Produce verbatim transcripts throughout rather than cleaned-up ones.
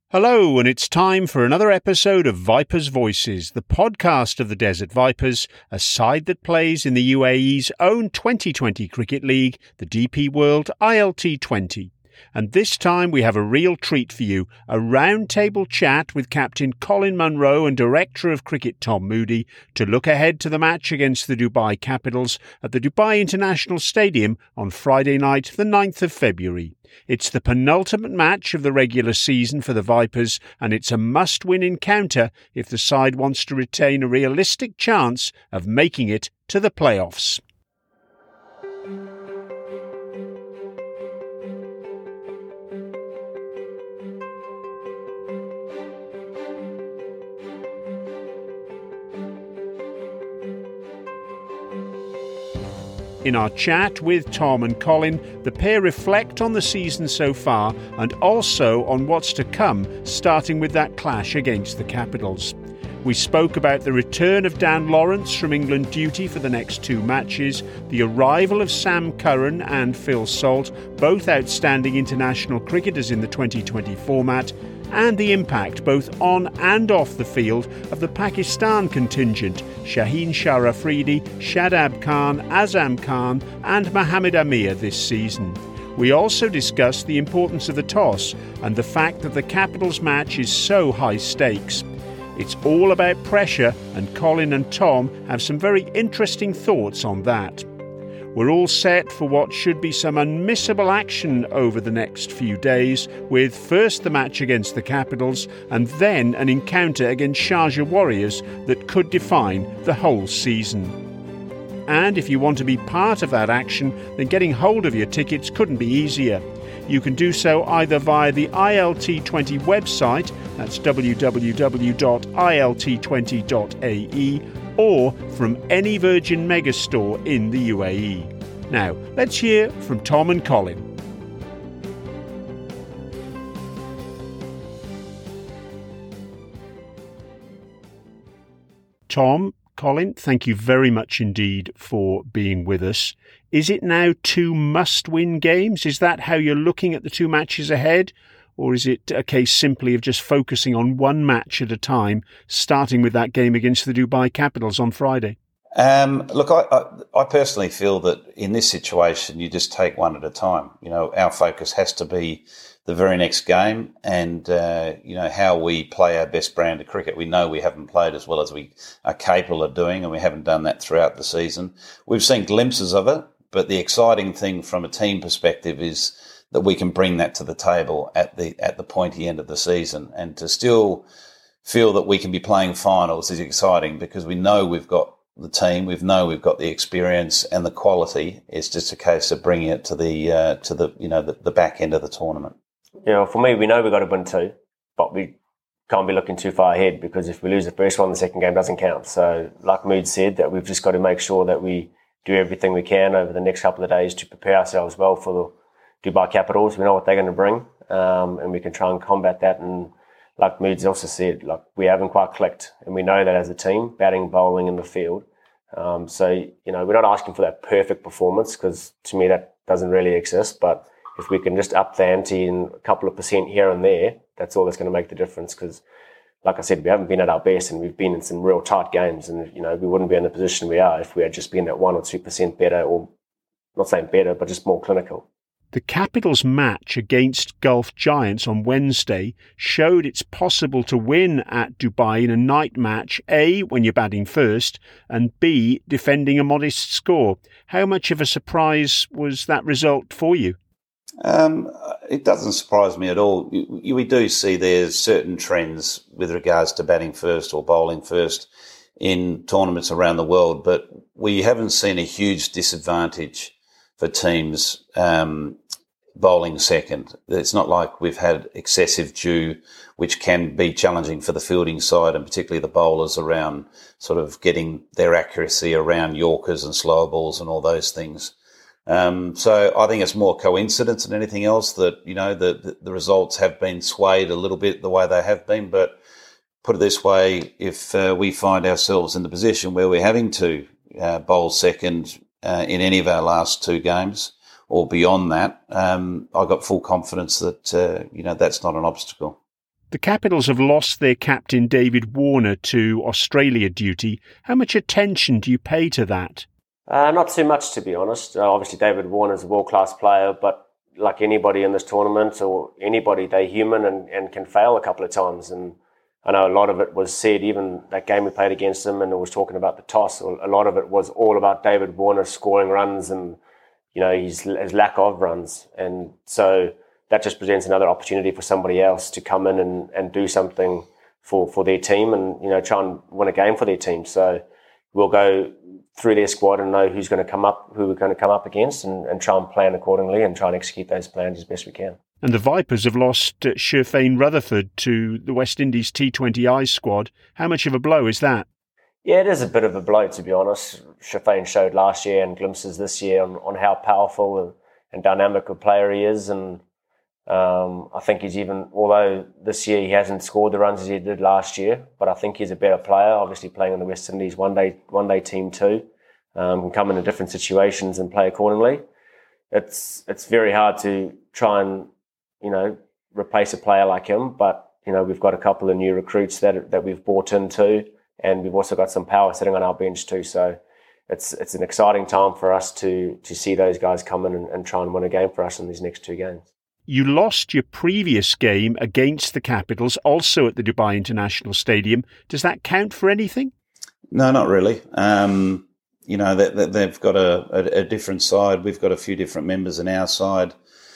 Hello, and it's time for another episode of Vipers Voices, the podcast of the Desert Vipers, a side that plays in the U A E's own twenty twenty Cricket League, the D P World I L T twenty. And this time we have a real treat for you, a roundtable chat with Captain Colin Munro and Director of Cricket Tom Moody to look ahead to the match against the Dubai Capitals at the Dubai International Stadium on Friday night, the ninth of February. It's the penultimate match of the regular season for the Vipers, and it's a must-win encounter if the side wants to retain a realistic chance of making it to the playoffs. In our chat with Tom and Colin, the pair reflect on the season so far and also on what's to come, starting with that clash against the Capitals. We spoke about the return of Dan Lawrence from England duty for the next two matches, the arrival of Sam Curran and Phil Salt, both outstanding international cricketers in the twenty twenty format, and the impact both on and off the field of the Pakistan contingent, Shaheen Shah Afridi, Shadab Khan, Azam Khan and Mohammad Amir this season. We also discussed the importance of the toss and the fact that the Capitals match is so high stakes. It's all about pressure, and Colin and Tom have some very interesting thoughts on that. We're all set for what should be some unmissable action over the next few days, with first the match against the Capitals and then an encounter against Sharjah Warriors that could define the whole season. And if you want to be part of that action, then getting hold of your tickets couldn't be easier. You can do so either via the I L T twenty website, that's w w w dot i l t twenty dot a e, or from any Virgin megastore in the U A E. Now, let's hear from Tom and Colin. Tom, Colin, thank you very much indeed for being with us. Is it now two must-win games? Is that how you're looking at the two matches ahead? Or is it a case simply of just focusing on one match at a time, starting with that game against the Dubai Capitals on Friday? Um, look, I, I, I personally feel that in this situation, you just take one at a time. You know, our focus has to be the very next game and, uh, you know, how we play our best brand of cricket. We know we haven't played as well as we are capable of doing, and we haven't done that throughout the season. We've seen glimpses of it, but the exciting thing from a team perspective is that we can bring that to the table at the at the pointy end of the season, and to still feel that we can be playing finals is exciting because we know we've got the team, we know we've got the experience and the quality. It's just a case of bringing it to the uh, to the you know the, the back end of the tournament. You know, for me, we know we've got to win two, but we can't be looking too far ahead because if we lose the first one, the second game doesn't count. So, like Mood said, that we've just got to make sure that we do everything we can over the next couple of days to prepare ourselves well for the Dubai Capitals. We know what they're going to bring, um, and we can try and combat that. And like Moods also said, like we haven't quite clicked, and we know that as a team, batting, bowling in the field. Um, so, you know, we're not asking for that perfect performance because to me that doesn't really exist. But if we can just up the ante in a couple of percent here and there, that's all that's going to make the difference. Because, like I said, we haven't been at our best, and we've been in some real tight games, and you know we wouldn't be in the position we are if we had just been at one or two percent better, or not saying better, but just more clinical. The Capitals match against Gulf Giants on Wednesday showed it's possible to win at Dubai in a night match, A, when you're batting first, and B, defending a modest score. How much of a surprise was that result for you? Um, it doesn't surprise me at all. We do see there's certain trends with regards to batting first or bowling first in tournaments around the world, but we haven't seen a huge disadvantage for teams um, bowling second. It's not like we've had excessive dew, which can be challenging for the fielding side and particularly the bowlers around sort of getting their accuracy around Yorkers and slower balls and all those things. Um, so I think it's more coincidence than anything else that, you know, the, the results have been swayed a little bit the way they have been. But put it this way, if uh, we find ourselves in the position where we're having to uh, bowl second uh, in any of our last two games or beyond that, um, I've got full confidence that, uh, you know, that's not an obstacle. The Capitals have lost their captain David Warner to Australia duty. How much attention do you pay to that? Uh, not too much, to be honest. Uh, obviously, David Warner is a world-class player, but like anybody in this tournament or anybody, they're human and, and can fail a couple of times. And I know a lot of it was said, even that game we played against them, and it was talking about the toss. A lot of it was all about David Warner scoring runs and, you know, his, his lack of runs. And so that just presents another opportunity for somebody else to come in and, and do something for, for their team and, you know, try and win a game for their team. So we'll go through their squad and know who's going to come up, who we're going to come up against and, and try and plan accordingly and try and execute those plans as best we can. And the Vipers have lost uh, Sherfane Rutherford to the West Indies T twenty I squad. How much of a blow is that? Yeah, it is a bit of a blow, to be honest. Sherfane showed last year and glimpses this year on, on how powerful and, and dynamic a player he is. And um, I think he's even, although this year he hasn't scored the runs as he did last year, but I think he's a better player, obviously playing in the West Indies one-day one-day team too. Um, can come into different situations and play accordingly. It's it's very hard to try and, you know, replace a player like him, but, you know, we've got a couple of new recruits that that we've brought in too, and we've also got some power sitting on our bench too. So it's it's an exciting time for us to to see those guys come in and, and try and win a game for us in these next two games. You lost your previous game against the Capitals, also at the Dubai International Stadium. Does that count for anything? No, not really. Um, you know, they, they, they've got a, a, a different side. We've got a few different members in our side.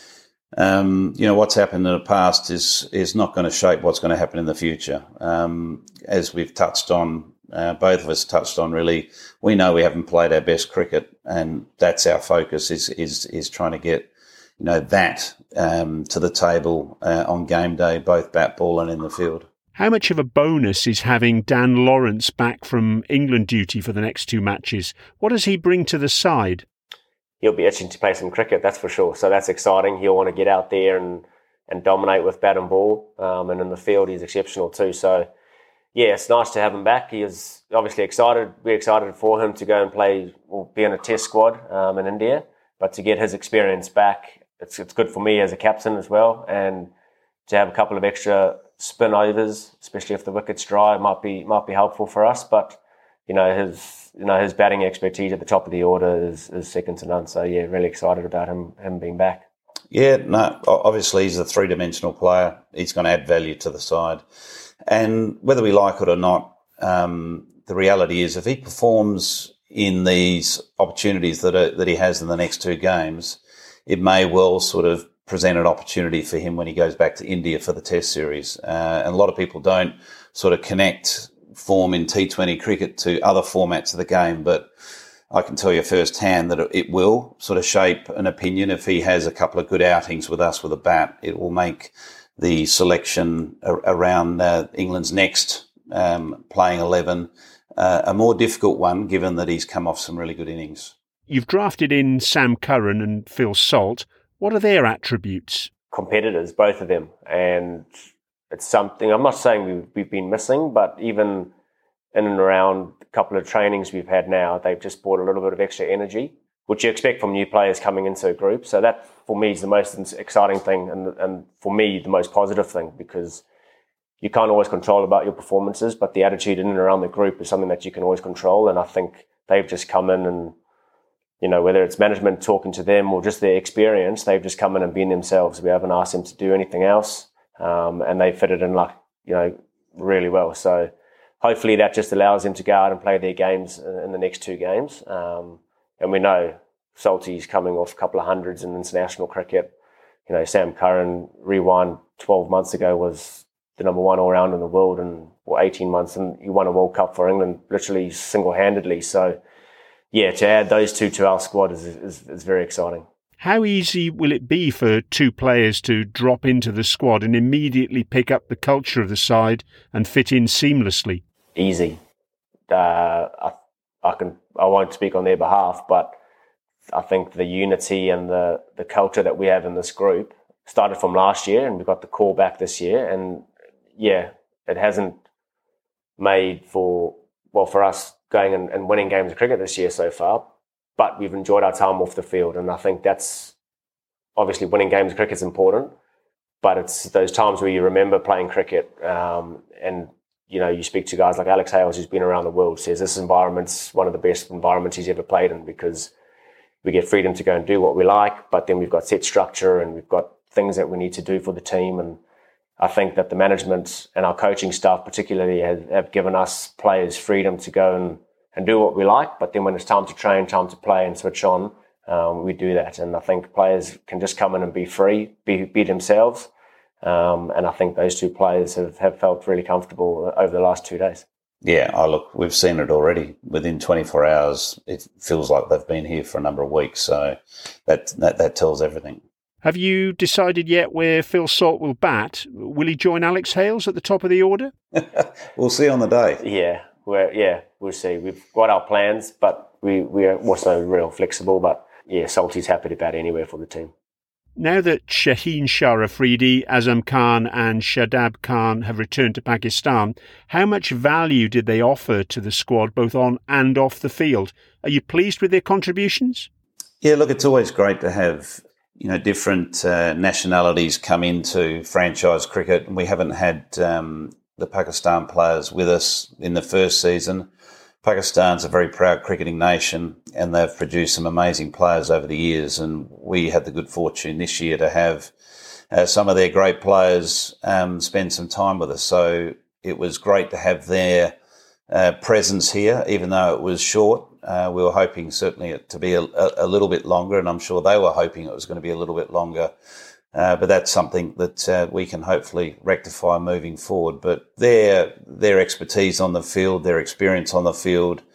Um, you know, what's happened in the past is is not going to shape what's going to happen in the future. Um, as we've touched on, uh, both of us touched on, really, we know we haven't played our best cricket, and that's our focus, is is is trying to get, you know, that um, to the table uh, on game day, both bat, ball and in the field. How much of a bonus is having Dan Lawrence back from England duty for the next two matches? What does he bring to the side? He'll be itching to play some cricket, that's for sure. So that's exciting. He'll want to get out there and, and dominate with bat and ball. Um, and in the field, he's exceptional too. So, yeah, it's nice to have him back. He is obviously excited. We're excited for him to go and play, or be in a test squad um, in India. But to get his experience back, it's it's good for me as a captain as well. And to have a couple of extra spin overs, especially if the wicket's dry, might be might be helpful for us. But you know, his you know his batting expertise at the top of the order is, is second to none. So yeah, really excited about him him being back. Yeah, no, obviously he's a three-dimensional player. He's going to add value to the side, and whether we like it or not, um, the reality is if he performs in these opportunities that are, that he has in the next two games, it may well sort of present an opportunity for him when he goes back to India for the Test series. Uh, and a lot of people don't sort of connect form in T twenty cricket to other formats of the game, but I can tell you firsthand that it will sort of shape an opinion. If he has a couple of good outings with us with a bat, it will make the selection around uh, England's next um, playing eleven uh, a more difficult one, given that he's come off some really good innings. You've drafted in Sam Curran and Phil Salt. What are their attributes? Competitors, both of them. And it's something, I'm not saying we've, we've been missing, but even in and around a couple of trainings we've had now, they've just brought a little bit of extra energy, which you expect from new players coming into a group. So that, for me, is the most exciting thing and, and for me, the most positive thing, because you can't always control about your performances, but the attitude in and around the group is something that you can always control. And I think they've just come in and, you know, whether it's management talking to them or just their experience, they've just come in and been themselves. We haven't asked them to do anything else. Um, and they fitted in, like, you know, really well. So hopefully that just allows them to go out and play their games in the next two games. Um, and we know Salty's coming off a couple of hundreds in international cricket. You know, Sam Curran, rewind twelve months ago, was the number one all-round in the world in or eighteen months, and he won a World Cup for England literally single-handedly. So, yeah, to add those two to our squad is, is, is very exciting. How easy will it be for two players to drop into the squad and immediately pick up the culture of the side and fit in seamlessly? Easy. Uh, I, I can. I won't speak on their behalf, but I think the unity and the, the culture that we have in this group started from last year, and we got the call back this year. And yeah, it hasn't made for, well, for us going and, and winning games of cricket this year so far, but we've enjoyed our time off the field. And I think that's obviously winning games of cricket is important, but it's those times where you remember playing cricket um, and, you know, you speak to guys like Alex Hales, who's been around the world, says this environment's one of the best environments he's ever played in because we get freedom to go and do what we like, but then we've got set structure and we've got things that we need to do for the team. And I think that the management and our coaching staff particularly have, have given us players freedom to go and, and do what we like, but then when it's time to train, time to play and switch on, um, we do that. And I think players can just come in and be free, be, be themselves. Um, and I think those two players have, have felt really comfortable over the last two days. Yeah, oh, look, we've seen it already. Within twenty-four hours, it feels like they've been here for a number of weeks. So that that, that tells everything. Have you decided yet where Phil Salt will bat? Will he join Alex Hales at the top of the order? We'll see on the day. Yeah, we're, yeah, we'll see. We've got our plans, but we, we're also real flexible. But yeah, Salty's happy to bat anywhere for the team. Now that Shaheen Shah Afridi, Azam Khan and Shadab Khan have returned to Pakistan, how much value did they offer to the squad both on and off the field? Are you pleased with their contributions? Yeah, look, it's always great to have, you know, different uh, nationalities come into franchise cricket. We haven't had um, the Pakistan players with us in the first season. Pakistan's a very proud cricketing nation and they've produced some amazing players over the years, and we had the good fortune this year to have uh, some of their great players um, spend some time with us. So it was great to have their uh, presence here, even though it was short. Uh, we were hoping certainly it to be a, a, a little bit longer, and I'm sure they were hoping it was going to be a little bit longer. Uh, but that's something that uh, we can hopefully rectify moving forward. But their their expertise on the field, their experience on the field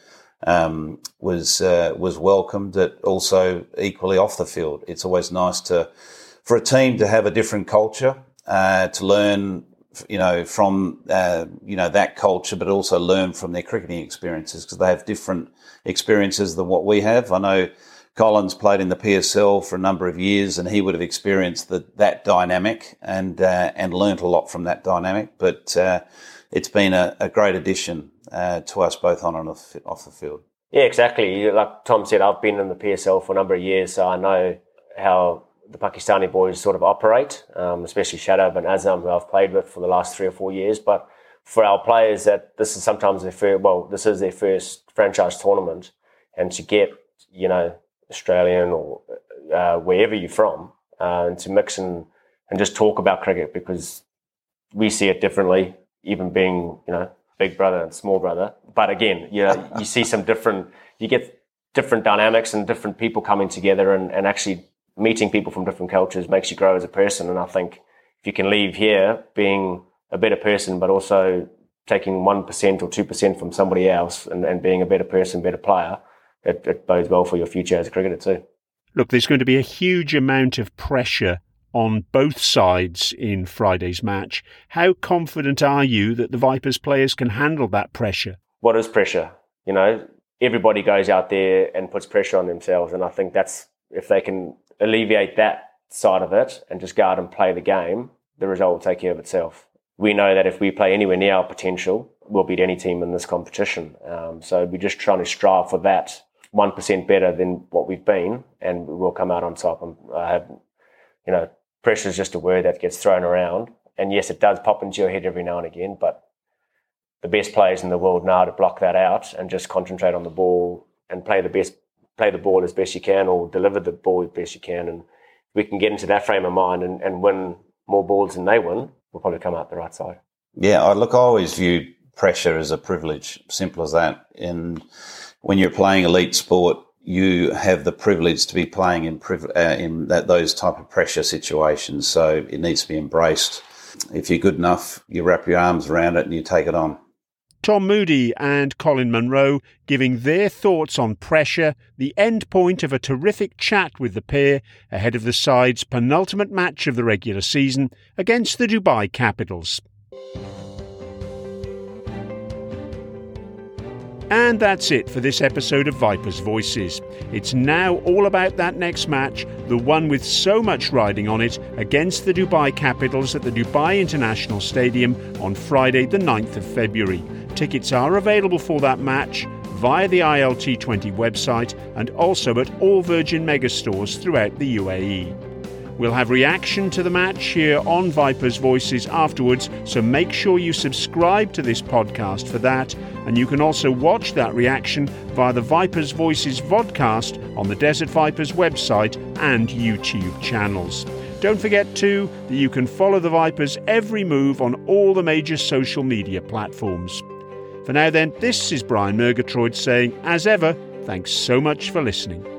um, was uh, was welcomed. But also equally off the field, it's always nice to for a team to have a different culture, uh, to learn, you know, from uh, you know that culture, but also learn from their cricketing experiences because they have different experiences than what we have. I know Colin's played in the P S L for a number of years, and he would have experienced the, that dynamic and uh, and learnt a lot from that dynamic. But uh, it's been a, a great addition uh, to us both on and off, off the field. Yeah, exactly. Like Tom said, I've been in the P S L for a number of years, so I know how the Pakistani boys sort of operate, um, especially Shadab and Azam, who I've played with for the last three or four years. But for our players, that this is sometimes their first, well, this is their first franchise tournament, and to get, you know, Australian or uh, wherever you're from, uh, and to mix and, and just talk about cricket because we see it differently, even being, you know, big brother and small brother. But again, you know, you see some different, you get different dynamics and different people coming together and, and actually meeting people from different cultures makes you grow as a person. And I think if you can leave here being a better person, but also taking one percent or two percent from somebody else and, and being a better person, better player, It, it bodes well for your future as a cricketer too. Look, there's going to be a huge amount of pressure on both sides in Friday's match. How confident are you that the Vipers players can handle that pressure? What is pressure? You know, everybody goes out there and puts pressure on themselves, and I think that's, if they can alleviate that side of it and just go out and play the game, the result will take care of itself. We know that if we play anywhere near our potential, we'll beat any team in this competition. Um, so we're just trying to strive for that one percent better than what we've been, and we'll come out on top. And I have, you know, pressure is just a word that gets thrown around. And yes, it does pop into your head every now and again, but the best players in the world know how to block that out and just concentrate on the ball and play the best, play the ball as best you can or deliver the ball as best you can. And we can get into that frame of mind and, and win more balls than they win, we'll probably come out the right side. Yeah, I, look, I always view pressure as a privilege, simple as that. And when you're playing elite sport, you have the privilege to be playing in priv- uh, in that those type of pressure situations. So it needs to be embraced. If you're good enough, you wrap your arms around it and you take it on. Tom Moody and Colin Munro giving their thoughts on pressure, the end point of a terrific chat with the pair ahead of the side's penultimate match of the regular season against the Dubai Capitals. And that's it for this episode of Vipers Voices. It's now all about that next match, the one with so much riding on it, against the Dubai Capitals at the Dubai International Stadium on Friday the ninth of February. Tickets are available for that match via the I L T twenty website and also at all Virgin Megastores throughout the U A E. We'll have reaction to the match here on Vipers Voices afterwards, so make sure you subscribe to this podcast for that, and you can also watch that reaction via the Vipers Voices vodcast on the Desert Vipers website and YouTube channels. Don't forget too that you can follow the Vipers' every move on all the major social media platforms. For now then, this is Brian Murgatroyd saying, as ever, thanks so much for listening.